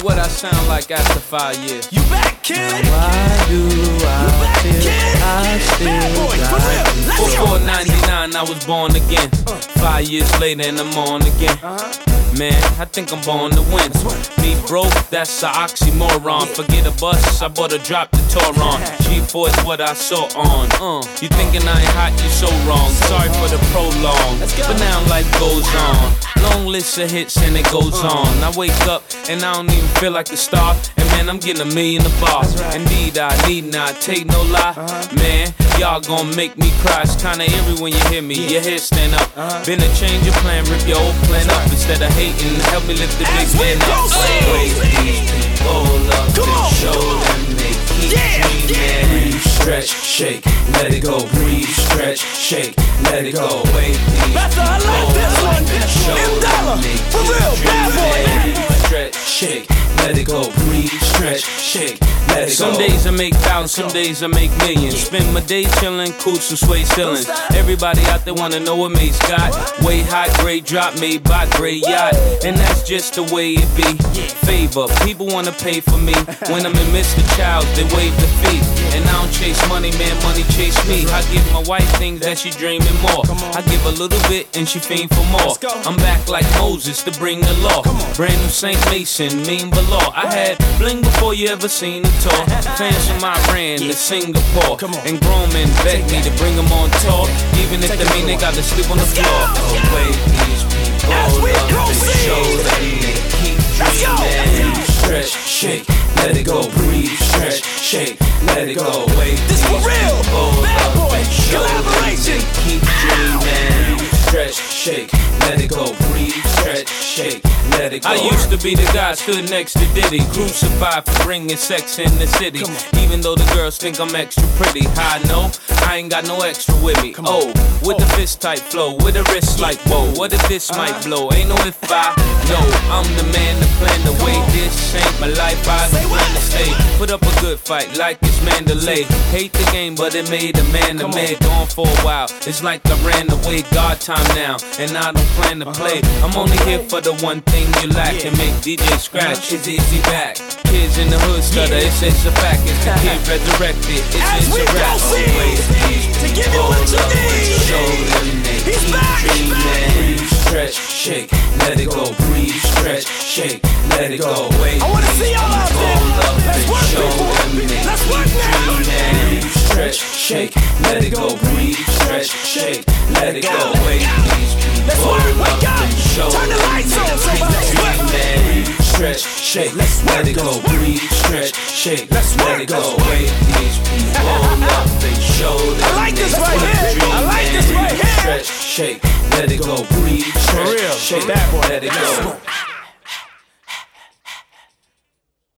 what I sound like after 5 years. You back, kid? Why do I still got you? Before 99, I was born again. 5 years later, and I'm on again. Man, I think I'm born to win. Me broke, that's an oxymoron. Forget a bus, I bought a drop to Toron. G4 is what I saw on. You thinking I ain't hot, you so wrong. Sorry for the prolong, but now life goes on. Long list of hits and it goes on. I wake up and I don't even feel like a star. And man, I'm getting $1 million a bar. Indeed, I need not take no lie. Man, y'all gon' make me cry. It's kinda eerie when you hear me, your head stand up. Been a change of plan, rip your old plan up. Instead of hating, help me lift the big man up. Wake these people up and show them they keep dreaming. Breathe, stretch, shake, let it go. Breathe, stretch, shake, let it go. Wake these people up and show them they keep dreaming. Breathe, stretch, shake, let it go. Breathe, stretch, shake, let it go. Some days I make thousands, some days I make millions. Spend my day chillin', cool some suede ceilings. Everybody out there wanna know what Mace got. Way high grade drop made by Grey Yacht. And that's just the way it be. Favor, people wanna pay for me. When I'm in Mr. Childs, they wave the fee. And I don't chase money, man, money chase me. I give my wife things that she dreaming more. I give a little bit and she fiend for more. I'm back like Moses to bring the law. Brand new Saint Mason, mean below. I had bling before you ever seen the tour. Fans from Iran to Singapore. And grown men beg me to bring them on tour. Even if they mean they gotta sleep on the floor. Wait, these people up and show them they keep dreaming. Stretch, shake, let it go. Breathe, stretch, shake, let it go. Wait, This for real. Bad boy collaboration. keep dreaming. Stretch, shake, let it go. Breathe, stretch, shake, let it go. I used to be the guy stood next to Diddy, crucified for bringing sex in the city. Even though the girls think I'm extra pretty, I know I ain't got no extra with me. Oh, with the fist type flow, with a wrist like whoa. What if this might blow? Ain't no if I know. I'm the man to plan the way. This ain't my life. I plan to stay. Put up a good fight like it's Mandalay. Hate the game, but it made a man a man. Gone for a while. It's like I ran away. God time now, and I don't plan to play. I'm only here for the one thing you lack and make DJ scratch. Is easy back. Kids in the hood stutter. It's a fact. It's the kid resurrected. It's a rap. To give you what you need. Show them they keep dreaming. Breathe, stretch, shake, let it go. Breathe, stretch, shake, let it go. Wait, I wanna see y'all out there. Let's work, people. Let's work now. Breathe, stretch, shake, let it go. Breathe, stretch, shake, let it go. Wait, Let's work. Wake up. Turn the lights on. Somebody work. breathe, stretch, shake, let it go. Breathe, stretch, shake, let it go. Wait, these people up and show them. I like this right here. I like this right here. Stretch, shake, let it go. Breathe, stretch, shake, let it go.